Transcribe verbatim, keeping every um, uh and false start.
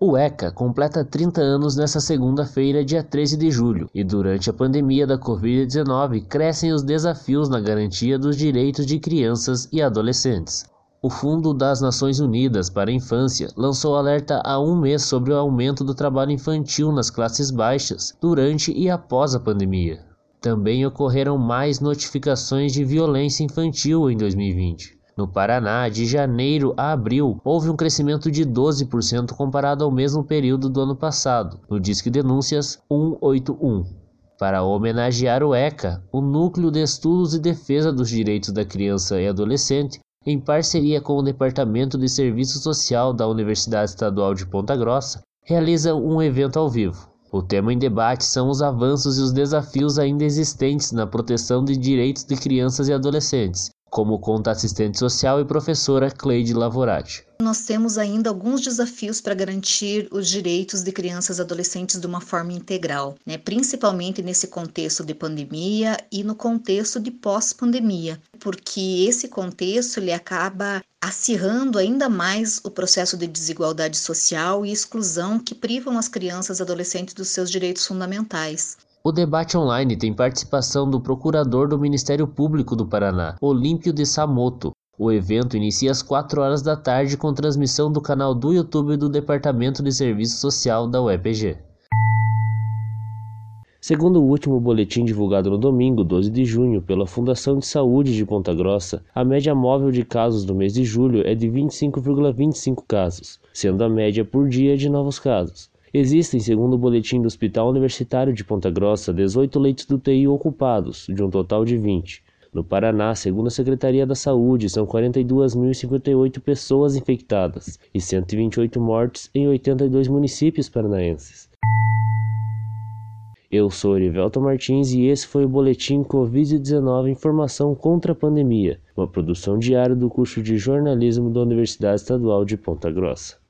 O ECA completa trinta anos nesta segunda-feira, dia treze de julho, e durante a pandemia da covid dezenove crescem os desafios na garantia dos direitos de crianças e adolescentes. O Fundo das Nações Unidas para a Infância lançou alerta há um mês sobre o aumento do trabalho infantil nas classes baixas durante e após a pandemia. Também ocorreram mais notificações de violência infantil em dois mil e vinte. No Paraná, de janeiro a abril, houve um crescimento de doze por cento comparado ao mesmo período do ano passado, no Disque Denúncias cento e oitenta e um. Para homenagear o ECA, o Núcleo de Estudos e Defesa dos Direitos da Criança e Adolescente, em parceria com o Departamento de Serviço Social da Universidade Estadual de Ponta Grossa, realiza um evento ao vivo. O tema em debate são os avanços e os desafios ainda existentes na proteção de direitos de crianças e adolescentes, como conta a assistente social e professora Cleide Lavorati. Nós temos ainda alguns desafios para garantir os direitos de crianças e adolescentes de uma forma integral, né? Principalmente nesse contexto de pandemia e no contexto de pós-pandemia, porque esse contexto ele acaba acirrando ainda mais o processo de desigualdade social e exclusão que privam as crianças e adolescentes dos seus direitos fundamentais. O debate online tem participação do procurador do Ministério Público do Paraná, Olímpio de Samoto. O evento inicia às quatro horas da tarde com transmissão do canal do YouTube do Departamento de Serviço Social da U E P G. Segundo o último boletim divulgado no domingo, doze de junho, pela Fundação de Saúde de Ponta Grossa, a média móvel de casos do mês de julho é de vinte e cinco vírgula vinte e cinco casos, sendo a média por dia de novos casos. Existem, segundo o boletim do Hospital Universitário de Ponta Grossa, dezoito leitos de U T I ocupados, de um total de vinte. No Paraná, segundo a Secretaria da Saúde, são quarenta e duas mil e cinquenta e oito pessoas infectadas e cento e vinte e oito mortes em oitenta e dois municípios paranaenses. Eu sou Erivelton Martins e esse foi o Boletim covid dezenove Informação contra a Pandemia, uma produção diária do curso de jornalismo da Universidade Estadual de Ponta Grossa.